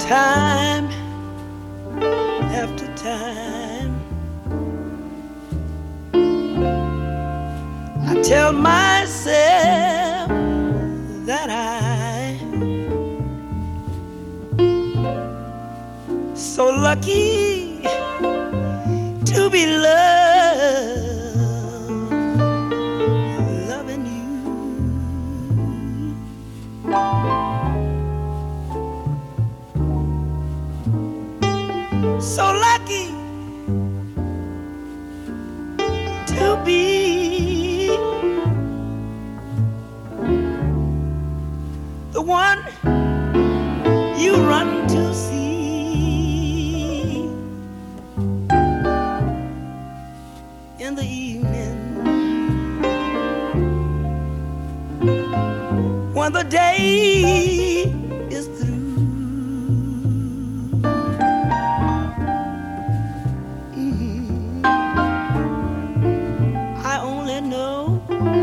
Time after time, I tell myself that I'm so lucky to be loving you. So lucky to be the one you run to see in the evening when the day is through. I only know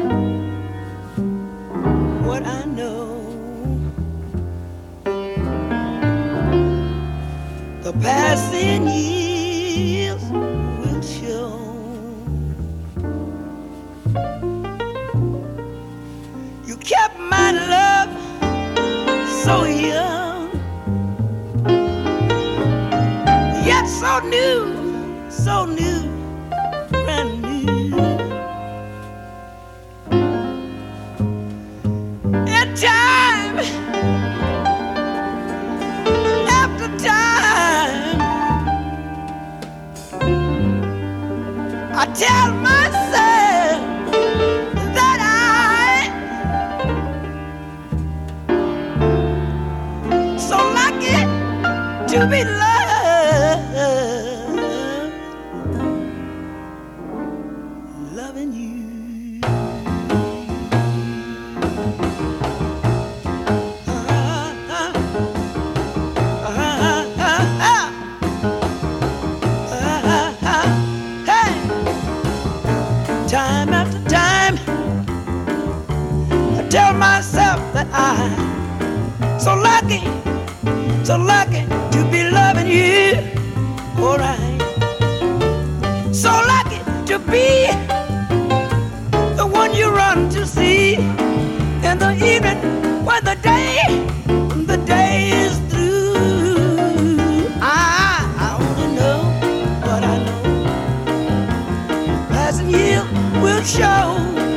what I know. The passing years will show. You kept my love so young, yet so new, brand new. And time after time, I tell myself that I'm so lucky to be loved, loving you. Time after time, I tell myself that I'm so lucky to be loving you. Alright, so lucky to be the one you run to see in the evening when the day is through. I only know what I know. Passing years will show.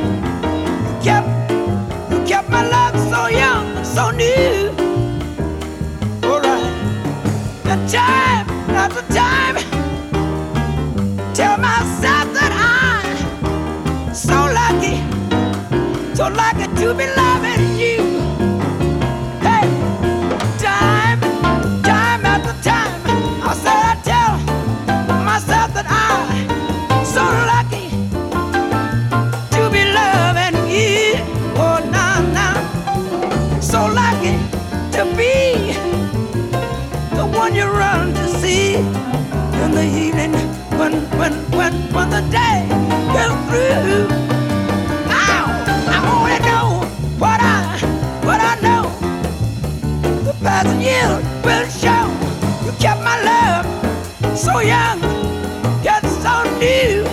You kept my love so young and so new. Alright, and time after time, tell myself that I'm so lucky to be loving you. Hey, time after time, I tell myself that I'm so lucky to be loving you. Oh, now, so lucky to be the one you run to see in the evening when the day is through. Now I only know what I know. The passing years will show. You kept my love so young, yet so new.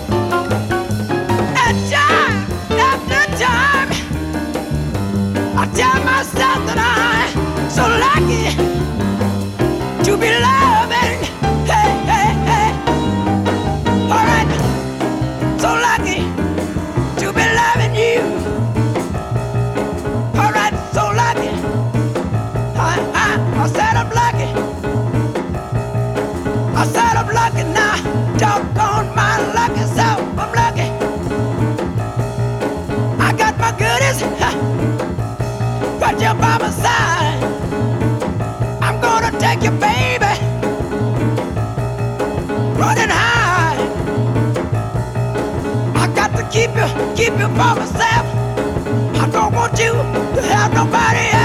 And time after time, I tell myself that I'm so lucky to be loving. Hey, hey, hey. Alright, so lucky to be loving you. Alright, so lucky. I said I'm lucky. I said I'm lucky now. Doggone my lucky self. I'm lucky. I got my goodies right here by my side. I'm gonna take you, baby, running high. I got to keep you by myself. I don't want you to have nobody else.